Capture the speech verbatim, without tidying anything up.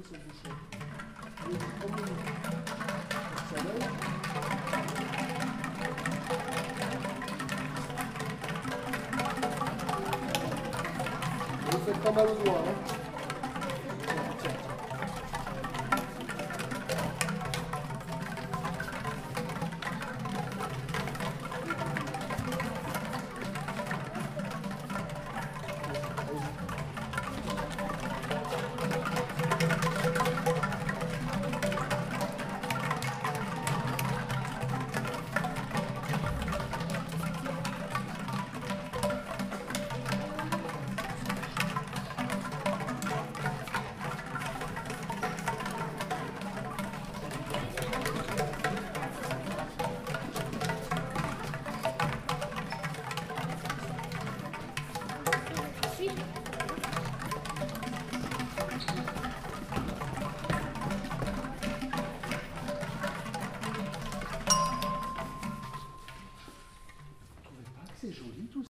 ce bouchon. Et comme ça l'œil. Vous faites pas mal au doigt, hein. C'est joli tout ça.